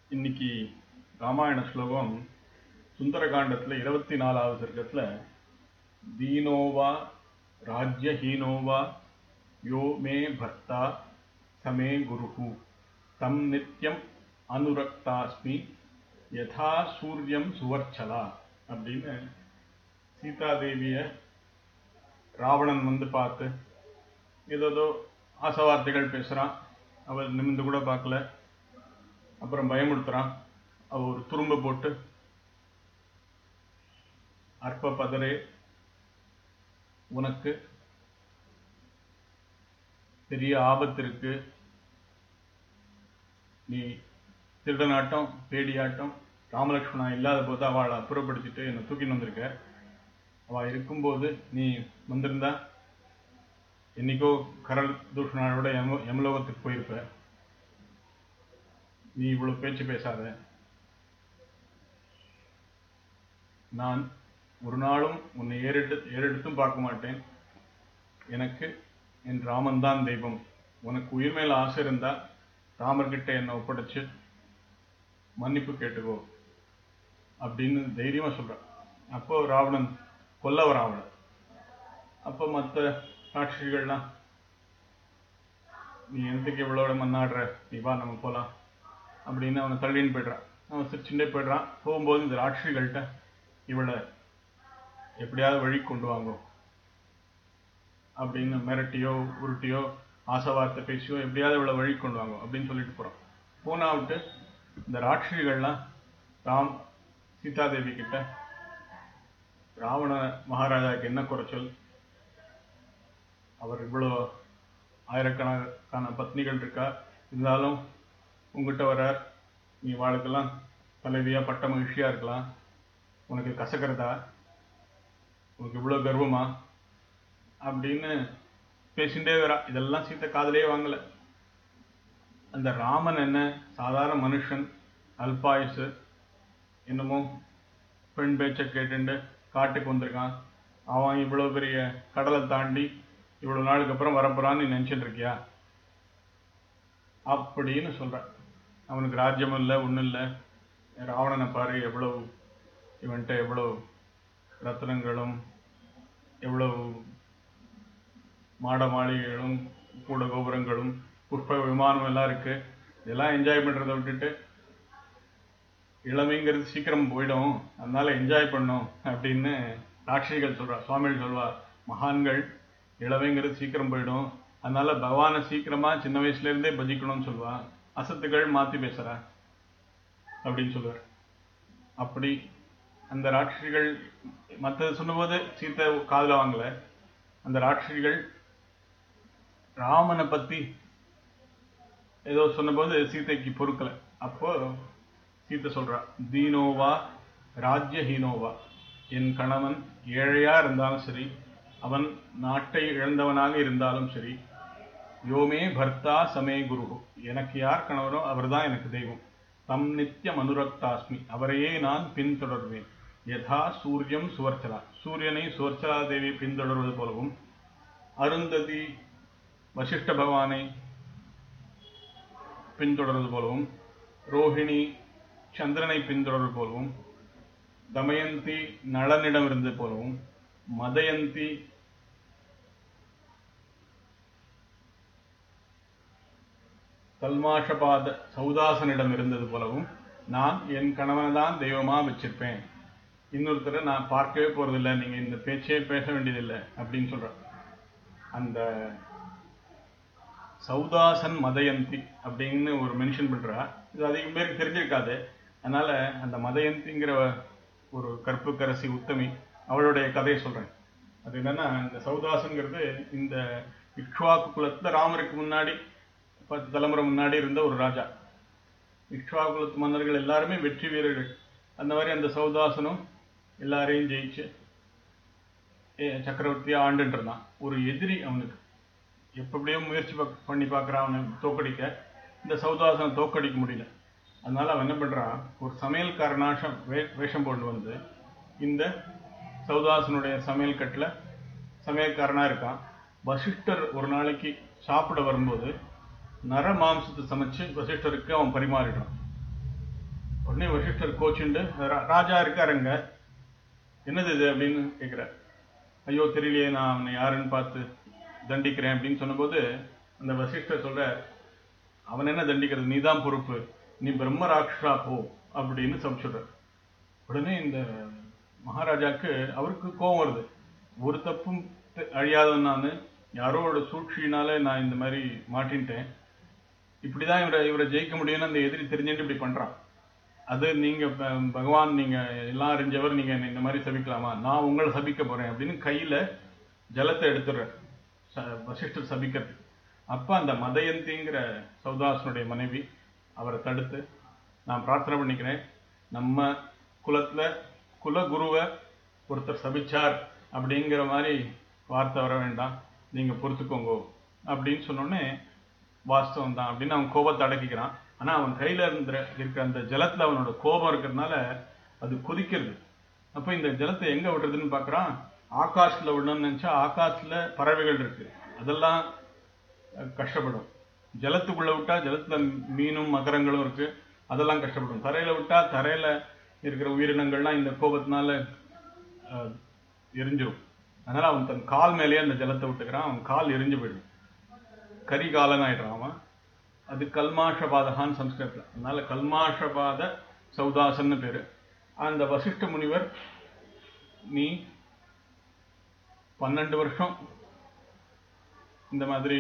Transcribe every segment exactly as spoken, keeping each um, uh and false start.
இன்னைக்கு ராமாயண ஸ்லோகம் சுந்தரகாண்டத்தில் இருபத்தி நாலாவது சர்க்கத்துல தீனோவா ராஜ்யஹீனோவா யோ மே பர்த்தா சமே குருஹு தம் நித்யம் அனுரக்தாஸ்மி யதா சூரியம் சுவர்ச்சலா அப்படின்னு சீதாதேவிய ராவணன் வந்து பார்த்து ஏதோ ஆசவார்த்தைகள் பேசுறான். அவள் நிமிந்து கூட பார்க்கல. அப்புறம் பயமுடுத்துறான். அவ ஒரு துரும்ப போட்டு, அற்ப பதரே, உனக்கு பெரிய ஆபத்து இருக்கு. நீ திருடனாட்டம் பேடியாட்டம் ராமலட்சுமணா இல்லாத போது அவளை அப்புறப்படுத்திட்டு என்னை தூக்கின்னு வந்திருக்க. அவள் இருக்கும்போது நீ வந்திருந்தா என்னைக்கோ கரல் தூஷணாவோட யம யமலோகத்துக்கு போயிருப்ப. நீ இவ்வளவு பேச்சு பேசாத. நான் ஒரு நாளும் உன்னை ஏறெடு ஏறெடுத்தும் பார்க்க மாட்டேன். எனக்கு என் ராமன் தான் தெய்வம். உனக்கு உயிர் மேல ஆசை இருந்தா ராமர்கிட்ட என்னை ஒப்படைச்சு மன்னிப்பு கேட்டுக்கோ அப்படின்னு தைரியமா சொல்றான். அப்போ ராவணன் கொல்ல வரான். அப்போ மற்ற சாட்சிகள்லாம், நீ எந்தக்கு இவ்வளோட மன்னாடுற, நீ வா நம்ம போலாம் அப்படின்னு அவனை தள்ளின்னு போய்ட்றான். அவன் சிரிச்சுட்டே போய்ட்றான். போகும்போது இந்த ராட்சிகள்கிட்ட இவளை எப்படியாவது வழி கொண்டு வாங்கும் அப்படின்னு மிரட்டியோ உருட்டியோ ஆசவார்த்தை பேசியோ எப்படியாவது இவளை வழி கொண்டு வாங்கும் அப்படின்னு சொல்லிட்டு போறான். போனா விட்டு இந்த ராட்சிகள்லாம் ராம் சீதாதேவி கிட்ட, ராவண மகாராஜாவுக்கு என்ன குறைச்சல், அவர் இவ்வளோ ஆயிரக்கணக்கான பத்னிகள் இருக்கா, இருந்தாலும் உங்ககிட்ட வர்றார், நீ வாழ்க்கெல்லாம் தலைவியா பட்ட மகிழ்ச்சியா இருக்கலாம், உனக்கு கசக்கிறதா, உனக்கு இவ்வளோ கர்வமா அப்படின்னு பேசிகிட்டே வரா. இதெல்லாம் சீத்தை காதலே வாங்கல. அந்த ராமன் என்ன சாதாரண மனுஷன், அல்பாயுசு, என்னமோ பெண் பேச்சை கேட்டுண்டு காட்டுக்கு வந்திருக்கான். அவன் இவ்வளோ பெரிய கடலை தாண்டி இவ்வளோ நாளுக்கு அப்புறம் வரப்போறான்னு நீ நினச்சிட்டு இருக்கியா அப்படின்னு சொல்கிறான். அவனுக்கு ராஜ்யம் இல்லை, ஒன்றும் இல்லை. ராவணனை பாரு, எவ்வளவு இவன்கிட்ட எவ்வளோ ரத்னங்களும் எவ்வளவு மாட மாளிகைகளும் கூட கோபுரங்களும் புஷ்ப விமானம் எல்லாம் இருக்கு. இதெல்லாம் என்ஜாய் பண்ணுறதை விட்டுட்டு இளமைங்கிறது சீக்கிரம் போயிடும், அதனால என்ஜாய் பண்ணும் அப்படின்னு ராட்சிகள் சொல்றா. சுவாமிகள் சொல்வா, மகான்கள் இளமைங்கிறது சீக்கிரம் போயிடும், அதனால பகவானை சீக்கிரமா சின்ன வயசுல இருந்தே பஜிக்கணும்னு சொல்லுவா. அசத்துகள் மாத்தி பேசுறா அப்படின்னு சொல்லுவார். அப்படி அந்த ராட்சிகள் மற்றது சொன்னபோது சீத்தை காதுல வாங்கல. அந்த ராட்சிகள் ராமனை பத்தி ஏதோ சொன்னபோது சீதைக்கு பொறுக்கல. அப்போ சீத்தை சொல்றா, தீனோவா ராஜ்யஹீனோவா, என் கணவன் ஏழையா இருந்தாலும் சரி, அவன் நாட்டை இழந்தவனாக இருந்தாலும் சரி, யோமே பர்த்தா சமே குரு, எனக்கு யார் கணவனோ அவர்தான் எனக்கு தெய்வம். தம் நித்தியம் அனுரக்தாஸ்மி, அவரையே நான் பின்தொடர்வேன். யதா சூரியம் சுவர்ச்சலா, சூரியனை சுவர்ச்சலா தேவி பின்தொடர்வது போலவும், அருந்ததி வசிஷ்ட பகவானை பின்தொடர்வது போலவும், ரோஹிணி சந்திரனை பின்தொடர்வது போலவும், தமயந்தி நளனிடம் இருந்தது போலவும், மதயந்தி தல்மாஷபாத சௌதாசனிடம் இருந்தது போலவும் நான் என் கணவனை தான் தெய்வமா வச்சிருப்பேன். இன்னொருத்தரை நான் பார்க்கவே போறதில்லை, நீங்க இந்த பேச்சே பேச வேண்டியதில்லை அப்படின்னு சொல்ற. அந்த சௌதாசன் மதயந்தி அப்படின்னு ஒரு மென்ஷன் பண்றா. இது அதிகம் பேருக்கு தெரிஞ்சிருக்காது. அதனால அந்த மதயந்திங்கிற ஒரு கற்புக்கரசி உத்தமி, அவளுடைய கதையை சொல்றேன். அது என்னன்னா, இந்த சௌதாசன்கிறது இந்த இக்ஷ்வாக்கு குலத்துல ராமருக்கு முன்னாடி பத்து தலைமுறை முன்னாடி இருந்த ஒரு ராஜா. இக்ஷ்வாக்கு குலத்து மன்னர்கள் எல்லாருமே வெற்றி வீரர்கள். அந்த மாதிரி அந்த சௌதாசனும் எல்லாரையும் ஜெயிச்சு சக்கரவர்த்தியா ஆண்டுட்டு இருந்தான். ஒரு எதிரி அவனுக்கு எப்படியோ முயற்சி பண்ணி பார்க்கறான் அவனை தோக்கடிக்க. இந்த சௌதாசனை தோக்கடிக்க முடியல. அதனால அவன் என்ன பண்றான், ஒரு சமையல்காரனாஷம் வே வேஷம் போட்டு வந்து இந்த சௌதாசனுடைய சமையல் கட்டில் சமையல்காரனா இருக்கான். வசிஷ்டர் ஒரு நாளைக்கு சாப்பிட வரும்போது நர மாம்சத்தை சமைச்சு வசிஷ்டருக்கு அவன் பரிமாறிடுறான். உடனே வசிஷ்டர் கோச்சுண்டு ராஜா இருக்காருங்க, என்னது இது அப்படின்னு கேட்கிறார். ஐயோ தெரியலையே, நான் அவனை யாருன்னு பார்த்து தண்டிக்கிறேன் அப்படின்னு சொன்னபோது அந்த வசிஷ்டர் சொல்ற, அவன் என்ன தண்டிக்கிறது, நீ தான் பொறுப்பு, நீ பிரம்ம ராட்சா போ அப்படின்னு சமைச்சுடுற. உடனே இந்த மகாராஜாக்கு அவருக்கு கோபம் வருது. ஒரு தப்பும் அழியாதவன் நான், யாரோட சூழ்ச்சியினால நான் இந்த மாதிரி மாட்டின்ட்டேன், இப்படிதான் இவரை இவரை ஜெயிக்க முடியும்னு அந்த எதிரி தெரிஞ்சுட்டு இப்படி பண்றான். அது நீங்க பகவான், நீங்க எல்லாம் அறிஞ்சவர், நீங்க இந்த மாதிரி சபிக்கலாமா, நான் உங்களை சபிக்க போறேன் அப்படின்னு கையில ஜலத்தை எடுத்துடுற வசிஷ்டர் சபிக்கிறது. அப்ப அந்த மதயந்திங்கிற சௌதாசனுடைய மனைவி அவரை தடுத்து, நான் பிரார்த்தனை பண்ணிக்கிறேன், நம்ம குலத்துல குலகுருவை ஒருத்தர் சபிச்சார் அப்படிங்கிற மாதிரி வார்த்தை வர வேண்டாம், நீங்க பொறுத்துக்கோங்க அப்படின்னு சொன்னோடனே வாஸ்தவம் தான் அப்படின்னு அவன் கோபத்தை அடக்கிக்கிறான். ஆனா அவன் கையில இருந்த இருக்கிற அந்த ஜலத்துல அவனோட கோபம் இருக்கிறதுனால அது கொதிக்கிறது. அப்ப இந்த ஜலத்தை எங்க விடுறதுன்னு பாக்குறான். ஆகாஷ்ல விடணும்னு நினைச்சா ஆகாஷ்ல பறவைகள் இருக்கு, அதெல்லாம் கஷ்டப்படும். ஜலத்துக்குள்ள விட்டா ஜலத்துல மீனும் மகரங்களும் இருக்கு, அதெல்லாம் கஷ்டப்படும். தரையில விட்டா தரையில இருக்கிற உயிரினங்கள்லாம் இந்த கோபத்தினால எரிஞ்சிடும். அதனால அவன் தன் கால் மேலேயே அந்த ஜலத்தை விட்டுக்கிறான். அவன் கால் எரிஞ்சு போயிடும், கரிகாலன் ஆயிடுறான் அவன். அது கல்மாஷபாதகான்னு சம்ஸ்கிருதத்துல, அதனால கல்மாஷபாத சௌதாசன்னு பேரு. அந்த வசிஷ்ட முனிவர், நீ பன்னெண்டு வருஷம் இந்த மாதிரி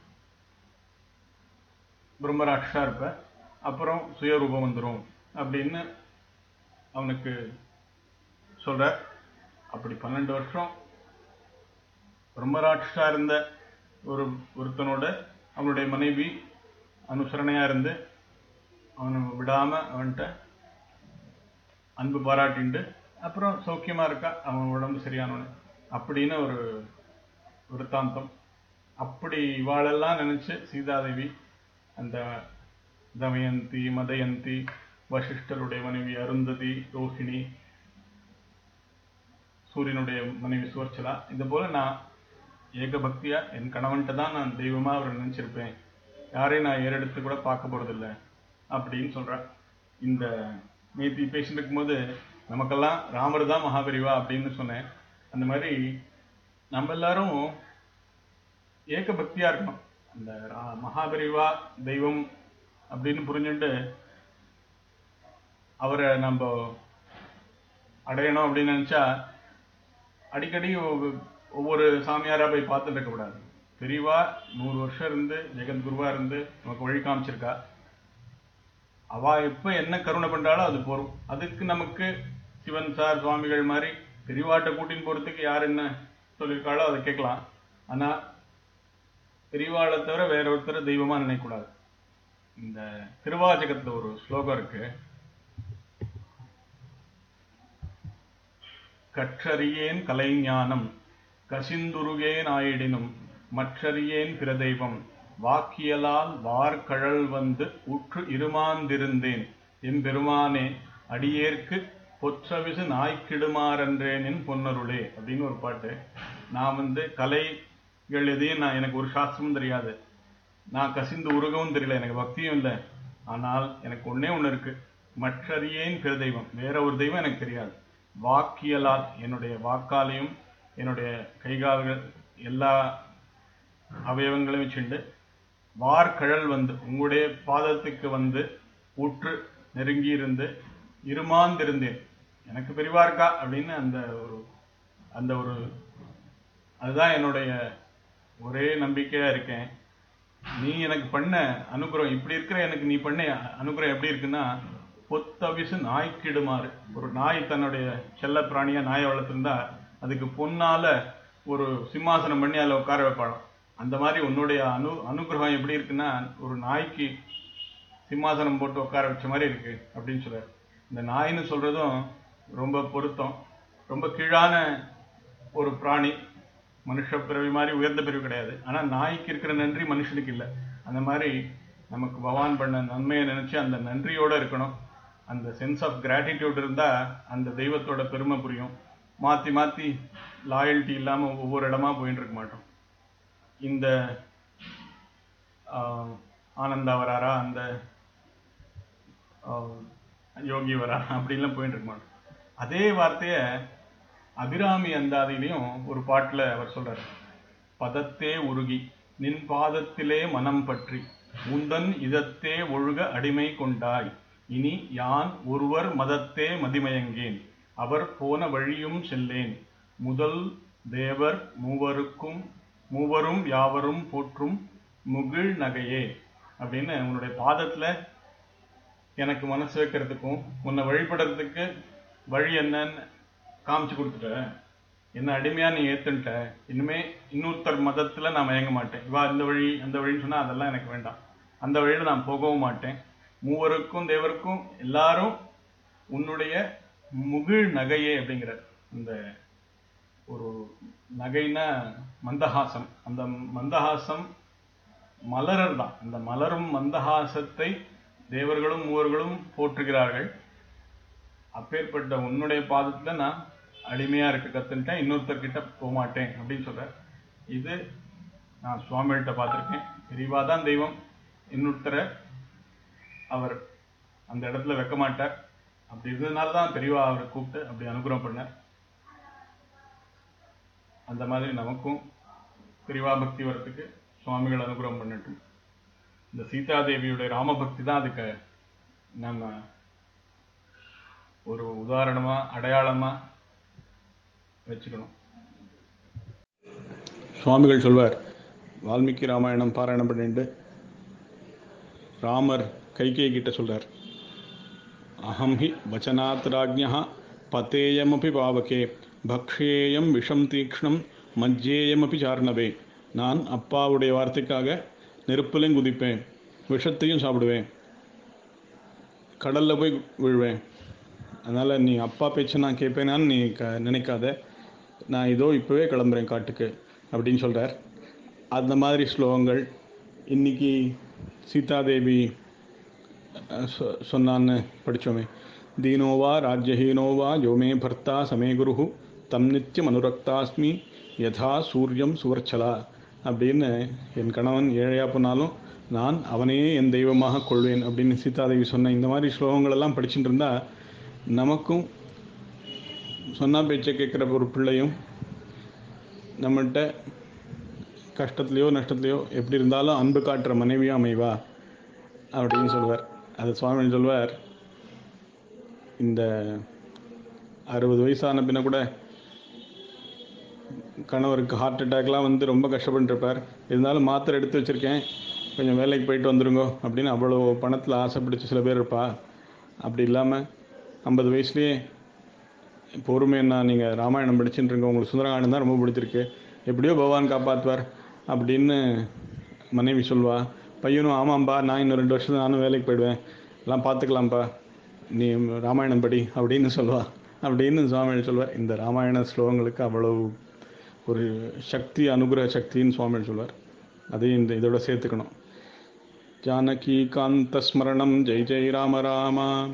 பிரம்மராட்சா இருப்ப, அப்புறம் சுயரூபம் வந்துடும் அப்படின்னு அவனுக்கு சொல்ற. அப்படி பன்னெண்டு வருஷம் பிரம்மராட்சா இருந்த ஒரு ஒருத்தனோட அவனுடைய மனைவி அனுசரணையா இருந்து அவனை விடாம அவன்கிட்ட அன்பு பாராட்டிண்டு அப்புறம் சௌக்கியமா இருக்கா, அவன் உடம்பு சரியானவனு அப்படின்னு ஒரு விருத்தாந்தம். அப்படி இவாளெல்லாம் நினைச்சு சீதாதேவி அந்த தமயந்தி, மதயந்தி, வசிஷ்டருடைய மனைவி அருந்ததி, ரோஹிணி, சூரியனுடைய மனைவி சுவர்ச்சலா, இது போல நான் ஏக பக்தியா என் கணவன்கிட்ட தான் நான் தெய்வமா அவரை நினைச்சிருப்பேன், யாரையும் நான் ஏறெடுத்து கூட பார்க்க போறதில்லை அப்படின்னு சொல்ற. இந்த நேத்தி பேசிட்டு இருக்கும்போது நமக்கெல்லாம் ராமர் தான் மகாபெரிவா அப்படின்னு சொன்னேன். அந்த மாதிரி நம்ம எல்லாரும் ஏக பக்தியா இருக்கணும். அந்த மகாபெரிவா தெய்வம் அப்படின்னு புரிஞ்சுட்டு அவரை நம்ம அடையணும் அப்படின்னு நினைச்சா அடிக்கடி ஒவ்வொரு சாமியாரா போய் பார்த்துட்டு இருக்க கூடாது. பெரியவா நூறு வருஷம் இருந்து ஜெகத்குருவா இருந்து நமக்கு வழி காமிச்சிருக்கா. அவ எப்ப என்ன கருணை பண்றாளோ அது போறோம். அதுக்கு நமக்கு சிவன் சார் சுவாமிகள் மாதிரி பெரியவாட்ட கூட்டின்னு போறதுக்கு யார் என்ன சொல்லியிருக்காளோ அதை கேட்கலாம். ஆனா பெரியவாளை தவிர வேற ஒருத்தர் தெய்வமா நினைக்கக்கூடாது. இந்த திருவாச்சகத்துல ஒரு ஸ்லோகம் இருக்கு, கற்றறியேன் கலைஞானம் கசிந்துருகேன் ஆயிடினும் மற்றறியேன் பிற தெய்வம் வாக்கியலால் வார்கழல் வந்து உற்று இருமாந்திருந்தேன் எம்பெருமானே அடியேற்கு பொற்றவிசு நாய்க்கிடுமாறன்றேனின் பொன்னருளே அப்படின்னு ஒரு பாட்டு. நான் வந்து கலைகள் எதையும் நான், எனக்கு ஒரு சாஸ்திரமும் தெரியாது, நான் கசிந்து உருகவும் தெரியல, எனக்கு பக்தியும் இல்லை. ஆனால் எனக்கு ஒன்னே ஒண்ணு இருக்கு, மற்றறியேன் பிற தெய்வம், வேற ஒரு தெய்வம் எனக்கு தெரியாது. வாக்கியலால், என்னுடைய வாக்காலையும் என்னுடைய கைகால்கள் எல்லா அவயவங்களையும் வச்சுண்டு வார்கழல் வந்து உங்களுடைய பாதத்துக்கு வந்து ஊற்று நெருங்கி இருந்து இருமாந்திருந்தேன், எனக்கு பெரிவா இருக்கா அப்படின்னு அந்த ஒரு அந்த ஒரு அதுதான் என்னுடைய ஒரே நம்பிக்கையா இருக்கேன். நீ எனக்கு பண்ண அனுகிரகம் இப்படி இருக்கிற, எனக்கு நீ பண்ண அனுகிரகம் எப்படி இருக்குன்னா, பொத்தவிசு நாய்க்கிடுமாறு. ஒரு நாய் தன்னுடைய செல்ல பிராணியா நாயை வளர்த்திருந்தா அதுக்கு பொன்னால ஒரு சிம்மாசனம் பண்ணி அதில் உட்கார வைப்பாளாம். அந்த மாதிரி உன்னுடைய அனு அனுகிரகம் எப்படி இருக்குன்னா, ஒரு நாய்க்கு சிம்மாசனம் போட்டு உட்கார வச்ச மாதிரி இருக்கு அப்படின்னு சொல்றாரு. இந்த நாயின்னு சொல்றதும் ரொம்ப பொருத்தம். ரொம்ப கீழான ஒரு பிராணி, மனுஷ பிறவி மாதிரி உயர்ந்த பிறவி கிடையாது. ஆனா நாய்க்கு இருக்கிற நன்றி மனுஷனுக்கு இல்லை. அந்த மாதிரி நமக்கு பகவான் பண்ண நன்மையை நினைச்சு அந்த நன்றியோட இருக்கணும். அந்த சென்ஸ் ஆஃப் கிராட்டிடியூட் இருந்தா அந்த தெய்வத்தோட பெருமை புரியும். மாத்தி மாத்தி லாயல்ட்டி இல்லாம ஒவ்வொரு இடமா போயிட்டு இருக்க மாட்டோம். இந்த ஆனந்தா வராரா, அந்த யோகி வரா அப்படின்லாம் போயிட்டு இருக்க மாட்டோம். அதே வார்த்தைய அபிராமி அந்தாதியிலையும் ஒரு பாட்டுல அவர் சொல்றாரு, பதத்தே உருகி நின் பாதத்திலே மனம் பற்றி உந்தன் இதத்தே ஒழுக அடிமை கொண்டாய் இனி யான் ஒருவர் மதத்தே மதிமயங்கேன் அவர் போன வழியும் செல்லேன் முதல் தேவர் மூவருக்கும் மூவரும் யாவரும் போற்றும் முகிழ் நகையே அப்படின்னு உன்னுடைய பாதத்துல எனக்கு மனசு வைக்கிறதுக்கும் உன்னை வழிபடுறதுக்கு வழி என்னன்னு காமிச்சு கொடுத்துட்ட, என்ன அடிமையா நீ ஏத்துட்ட, இனிமே இன்னொருத்தர் மதத்துல நான் மயங்க மாட்டேன், இவா இந்த வழி அந்த வழின்னு சொன்னா அதெல்லாம் எனக்கு வேண்டாம், அந்த வழியில நான் போகவும் மாட்டேன், மூவருக்கும் தேவருக்கும் எல்லாரும் உன்னுடைய முகிழ் நகையே அப்படிங்கிற இந்த ஒரு நகைனா மந்தஹாசம், அந்த மந்தஹாசம் மலரர் தான், அந்த மலரும் மந்தஹாசத்தை தேவர்களும் மூவர்களும் போற்றுகிறார்கள். அப்பேற்பட்ட உன்னுடைய பாதத்துல நான் அடிமையா இருக்க கத்துட்டேன், இன்னொருத்தர்கிட்ட போக மாட்டேன் அப்படின்னு சொல்ற. இது நான் சுவாமிகிட்ட பார்த்திருக்கேன். பெரியவா தான் தெய்வம், இன்னொருத்தரை அவர் அந்த இடத்துல வைக்க மாட்டார். அப்படி இருந்ததுனால தான் பெரியவா அவரை கூப்பிட்டு அப்படி அனுகிரகம் பண்ணார். அந்த மாதிரி நமக்கும் பெரியவா பக்தி வரத்துக்கு சுவாமிகள் அனுகிரகம் பண்ணட்டும். இந்த சீதாதேவியுடைய ராமபக்தி தான் அதுக்கு நம்ம ஒரு உதாரணமா அடையாளமா வச்சுக்கணும். சுவாமிகள் சொல்வார், வால்மீகி ராமாயணம் பாராயணம் பண்ணிட்டு ராமர் கைகேயி கிட்ட சொல்றார், அஹம் ஹி வச்சனாத் ராஜ்ஞா பதேயமபி பாவகே பக்ஷேயம் விஷம் தீக்ஷ்ணம் மஜ்ஜேயமபி சார்ணவே. நான் அப்பாவுடைய வார்த்தைக்காக நெருப்புலையும் குதிப்பேன், விஷத்தையும் சாப்பிடுவேன், கடலில் போய் விழுவேன். அதனால் நீ அப்பா பேச்சு நான் கேட்பேனான்னு நீ க நினைக்காத, நான் இதோ இப்போவே கிளம்புறேன் காட்டுக்கு அப்படின்னு சொல்கிறார். அந்த மாதிரி ஸ்லோகங்கள் இன்றைக்கி சீதாதேவி சொ சொன்னான்னு படித்தோமே, தீனோவா ராஜ்யஹீனோவா யோமே பர்த்தா சமே குரு தம் நித்தியம் அனுரக்தாஸ்மி யதா சூரியம் சுவர்ச்சலா அப்படின்னு, என் கணவன் ஏழையா போனாலும் நான் அவனையே என் தெய்வமாக கொள்வேன் அப்படின்னு சீதாதேவி சொன்ன இந்த மாதிரி ஸ்லோகங்களெல்லாம் படிச்சுட்டு இருந்தால் நமக்கும் சொன்னா பேச்சை கேட்குற ஒரு பிள்ளையும் நம்மகிட்ட கஷ்டத்துலையோ நஷ்டத்துலையோ எப்படி இருந்தாலும் அன்பு காட்டுற மனைவியும் அமைவா அப்படின்னு சொல்வார். அது சுவாமி சொல்வார், இந்த அறுபது வயசான பின்ன கூட கணவருக்கு ஹார்ட் அட்டாக்லாம் வந்து ரொம்ப கஷ்டப்பட்டுருப்பார். இருந்தாலும் மாத்திரை எடுத்து வச்சுருக்கேன், கொஞ்சம் வேலைக்கு போயிட்டு வந்துருங்கோ அப்படின்னு அவ்வளோ பணத்தில் ஆசைப்பிடிச்சு சில பேர் இருப்பா. அப்படி இல்லாமல் ஐம்பது வயசுலேயே பொறுமைன்னா நீங்கள் ராமாயணம் படிச்சுட்டு இருங்க, உங்களுக்கு சுந்தரகாண்டம் தான் ரொம்ப பிடிச்சிருக்கு, எப்படியோ பகவான் காப்பாற்றுவார் அப்படின்னு மனைவி சொல்வா. பையனும் ஆமாம்பா, நான் இன்னும் ரெண்டு வருஷம் நானும் வேலைக்கு போயிடுவேன், எல்லாம் பார்த்துக்கலாம்ப்பா, நீ ராமாயணம் படி அப்படின்னு சொல்வா. அப்படின்னு சுவாமிகள் சொல்வார். இந்த ராமாயண ஸ்லோகங்களுக்கு அவ்வளவு ஒரு சக்தி, அனுகிரக சக்தின்னு சுவாமிகள் சொல்வார். அதையும் இந்த இதோட சேர்த்துக்கணும். ஜானகி காந்த ஸ்மரணம். ஜெய் ஜெய் ராம ராமா.